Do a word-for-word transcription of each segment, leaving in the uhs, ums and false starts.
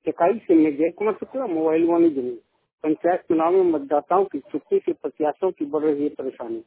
इकाई से मैं जय कुमार शुक्ला, मोबाइल वाणिज्य में। पंचायत चुनाव में मतदाताओं की छुट्टी से प्रत्याशियों की बढ़ रही है परेशानी।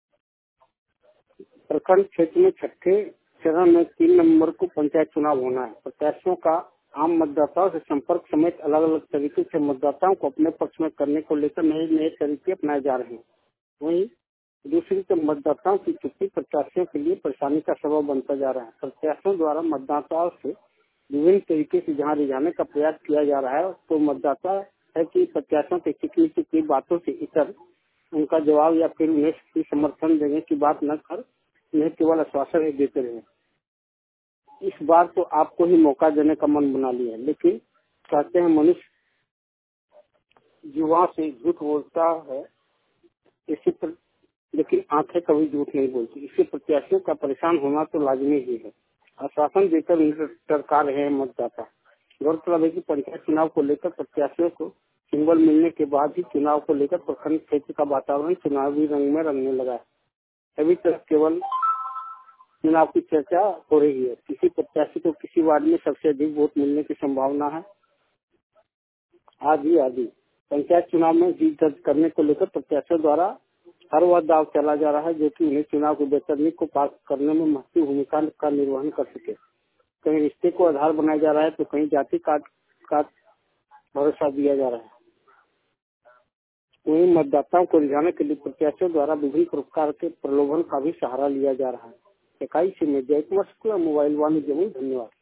प्रखंड क्षेत्र में छठे चरण में तीन नवंबर को पंचायत चुनाव होना है। प्रत्याशियों का आम मतदाताओं से संपर्क समेत अलग अलग तरीके से मतदाताओं को अपने पक्ष में करने को लेकर नए नए तरीके अपनाए जा रहे हैं। वहीं दूसरी तरफ मतदाताओं की छुट्टी प्रत्याशियों के लिए परेशानी का सबब बनता जा रहा है। प्रत्याशियों द्वारा मतदाताओं से विभिन्न तरीके से जहां रिझाने का प्रयास किया जा रहा है, तो मतदाता है कि प्रत्याशियों की चिकनी चिकनी बातों से इतर उनका जवाब या फिर उन्हें समर्थन देने की बात न कर उन्हें केवल आश्वासन ही देते रहे। इस बार तो आपको ही मौका देने का मन बना लिया है, लेकिन कहते हैं मनुष्य युवा से झूठ बोलता है, इसी पर लेकिन आंखें कभी झूठ नहीं बोलती। इससे प्रत्याशियों का परेशान होना तो लाजमी ही है। आश्वासन देकर उन्हें सरकार रहे हैं मतदाता। गौरतलब है कि पंचायत चुनाव को लेकर प्रत्याशियों को सिंबल मिलने के बाद ही चुनाव को लेकर प्रखंड क्षेत्र का वातावरण चुनावी रंग में रंगने लगा है। अभी तक केवल चुनाव की चर्चा हो रही है। किसी प्रत्याशी को किसी वार्ड में सबसे अधिक वोट मिलने की संभावना है, आदि आदि। पंचायत चुनाव में जीत दर्ज करने को लेकर प्रत्याशियों द्वारा हर वह दाव चला जा रहा है जो कि उन्हें चुनाव की बेहतरीन को पास करने में महत्वपूर्ण भूमिका का निर्वहन कर सके। कहीं रिश्ते को आधार बनाया जा रहा है, तो कहीं जाति का, का भरोसा दिया जा रहा है। वहीं मतदाताओं को रिझाने के लिए प्रत्याशियों द्वारा विभिन्न प्रकार के प्रलोभन का भी सहारा लिया जा रहा है। इकाई से मैं जय कुमार शुक्ला, मोबाइल वाणिज्य में। धन्यवाद।